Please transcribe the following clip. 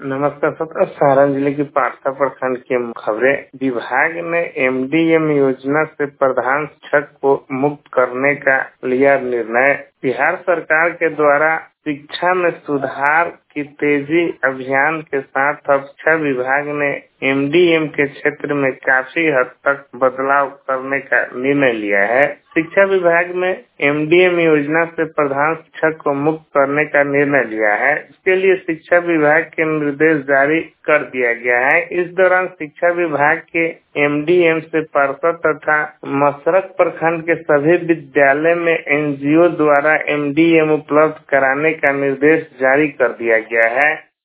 नमस्कार सर। सारण जिले के पारसा प्रखंड की खबरें। विभाग ने एमडीएम योजना से प्रधान शिक्षक को मुक्त करने का लिया निर्णय। बिहार सरकार के द्वारा शिक्षा में सुधार की तेजी अभियान के साथ अब शिक्षा विभाग ने एमडीएम के क्षेत्र में काफी हद तक बदलाव करने का निर्णय लिया है। शिक्षा विभाग में एमडीएम योजना से प्रधान शिक्षक को मुक्त करने का निर्णय लिया है। इसके लिए शिक्षा विभाग के निर्देश जारी कर दिया गया है। इस दौरान शिक्षा विभाग के एमडीएम से पारसा तथा मसरक प्रखंड के सभी विद्यालय में एनजीओ द्वारा एमडीएम उपलब्ध कराने का निर्देश जारी कर दिया गया है।